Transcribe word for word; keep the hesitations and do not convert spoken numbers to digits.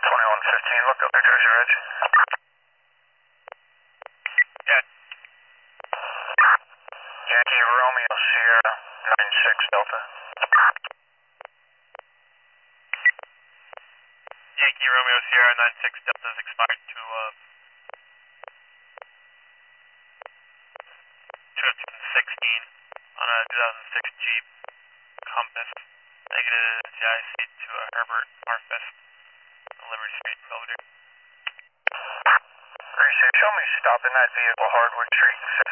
twenty-one fifteen, look up New Jersey Ridge. Yeah. Yankee Romeo Sierra nine six Delta. Yankee Romeo Sierra nine six Delta is expired to uh, two thousand sixteen on a two thousand six Jeep Compass. Negative C I C to uh, Herbert Arfest, Liberty Street, Belvedere. Appreciate it. Show me stopping that vehicle, Hardwood Street.